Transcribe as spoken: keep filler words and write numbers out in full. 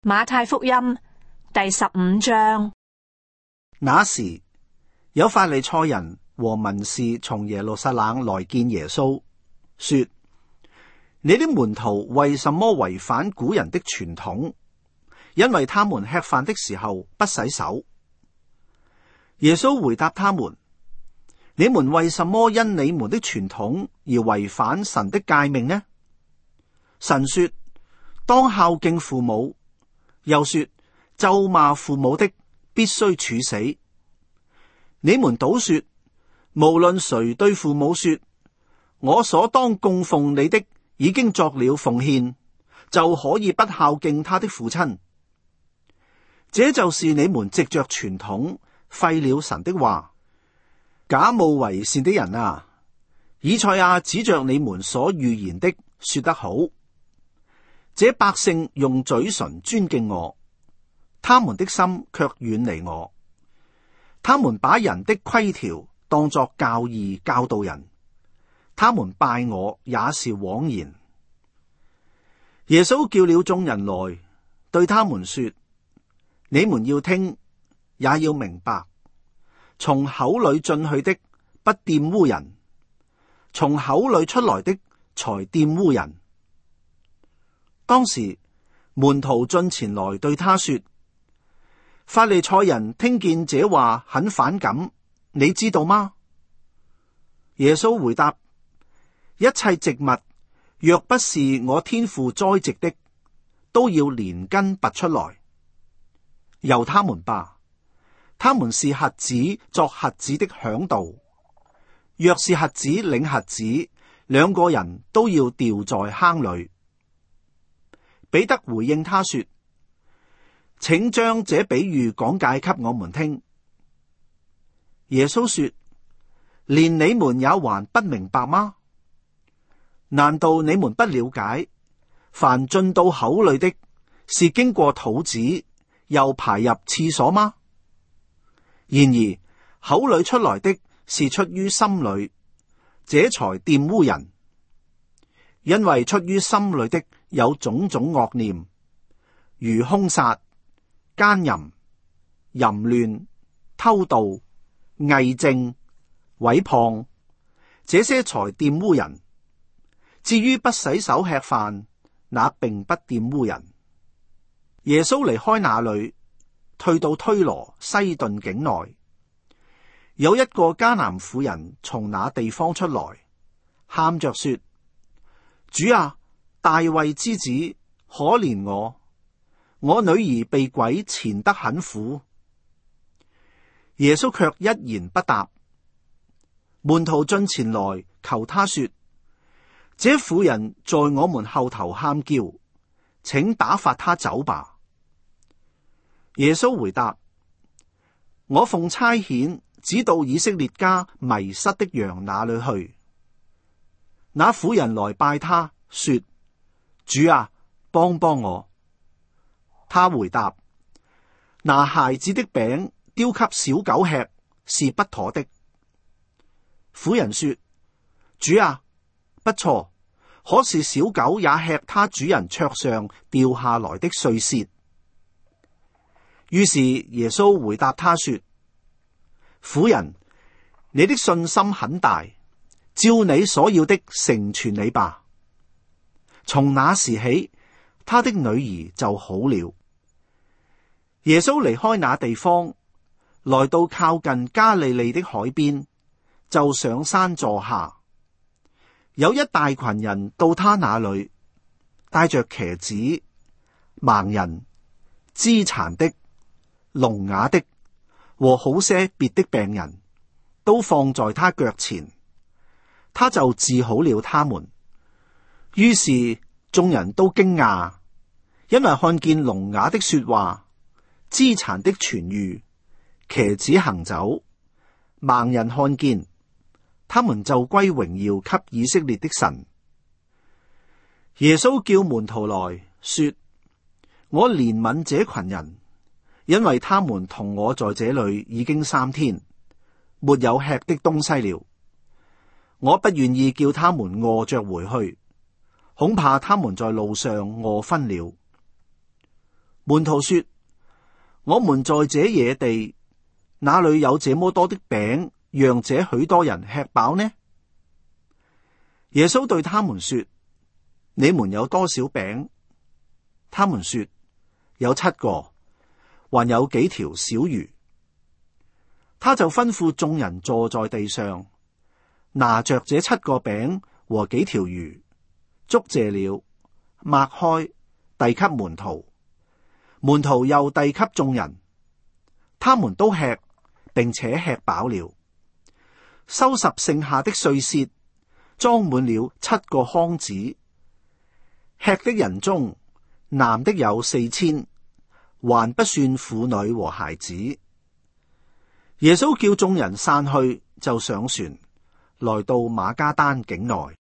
馬太福音第十五章。 那時有法利賽人和文士從耶路撒冷來見耶穌，說：你的門徒為什麼違反古人的傳統？因為他們吃飯的時候不洗手。耶穌回答他們：你們為什麼因你們的傳統而違反神的誡命呢？神說：當孝敬父母。又說：咒罵父母的必須處死。你們倒說，無論誰對父母說：我所當供奉你的已經作了奉獻，就可以不孝敬他的父親。這就是你們藉着傳統廢了神的話。假冒為善的人啊，以賽亞指着你們所預言的說得好。這百姓用嘴唇尊敬我，他們的心卻遠離我。他們把人的規條當作教義教導人，他們拜我也是枉然。耶穌叫了眾人來，對他們說：你們要聽，也要明白。從口裏進去的不玷污人，從口裏出來的才玷污人。當時門徒進前來對他說：法利賽人聽見這話很反感，你知道嗎？耶穌回答：一切植物若不是我天父栽植的，都要連根拔出來。由他們吧，他們是瞎子作瞎子的嚮導。若是瞎子領瞎子，兩個人都要掉在坑裏。彼得回應他說：請將這比喻講解給我們聽。耶穌說：連你們也還不明白嗎？難道你們不了解，凡進到口裏的，是經過肚子，又排入廁所嗎？然而口裏出來的，是出於心裏，這才玷污人。因為出於心裏的有種種惡念，如兇殺、奸淫、淫亂、偷盜、偽證、毀謗，這些才玷污人。至於不洗手吃飯，那並不玷污人。耶穌離開那裏，退到推羅西頓境內。有一個迦南婦人從那地方出來，喊着說：主啊，大衛之子，可憐我，我女兒被鬼纏得很苦。耶穌卻一言不答。門徒進前來求他說：這婦人在我們後頭喊叫，請打發她走吧。耶穌回答：我奉差遣，只到以色列家迷失的羊那裏去。那婦人來拜他，說：主啊，幫幫我。他回答：拿孩子的餅丟給小狗吃，是不妥的。婦人說：主啊，不錯，可是小狗也吃他主人桌上掉下來的碎屑。於是耶穌回答他說：婦人，你的信心很大，照你所要的成全你吧。從那時起，他的女兒就好了。耶穌離開那地方，來到靠近加利利的海邊，就上山坐下。有一大群人到他那裏，帶着瘸子、盲人、肢殘的、聾啞的和好些別的病人，都放在他腳前，他就治好了他們。於是眾人都驚訝，因為看見聾啞的說話，肢殘的痊癒，瘸子行走，盲人看見，他們就歸榮耀給以色列的神。耶穌叫門徒來說：我憐憫這群人，因為他們同我在這裏已經三天，沒有吃的東西了。我不願意叫他們餓着回去，恐怕他們在路上餓昏了。 門徒說：我們在這野地，哪裏有這麼多的餅，讓這許多人吃飽呢？耶穌對他們說：你們有多少餅？他們說：有七個，還有幾條小魚。他就吩咐眾人坐在地上，拿着這七個餅和幾條魚，祝謝了，擘開，遞給門徒。門徒又遞給眾人，他們都吃，並且吃飽了。收拾剩下的碎屑，裝滿了七個筐子。吃的人中，男的有四千，還不算婦女和孩子。耶穌叫眾人散去，就上船，來到馬加丹境內。